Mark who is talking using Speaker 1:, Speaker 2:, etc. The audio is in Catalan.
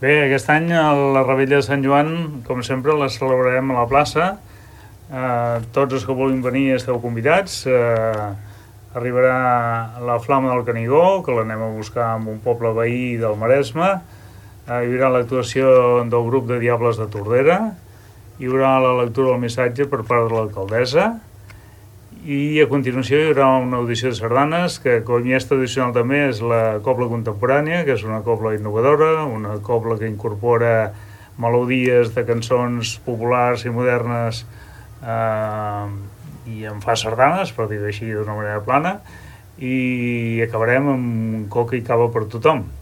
Speaker 1: Bé, aquest any la Revetlla de Sant Joan, com sempre, la celebrarem a la plaça. Tots els que vulguin venir esteu convidats. Arribarà la Flama del Canigó, que l'anem a buscar en un poble veí del Maresme. Hi haurà l'actuació del grup de Diables de Tordera. Hi haurà la lectura del missatge per part de l'alcaldessa. I a continuació hi haurà una audició de sardanes, que com ja és tradicional també és la cobla contemporània, que és una cobla innovadora, una cobla que incorpora melodies de cançons populars i modernes i en fa sardanes, per dir-ho així d'una manera plana, i acabarem amb coca i cava per tothom.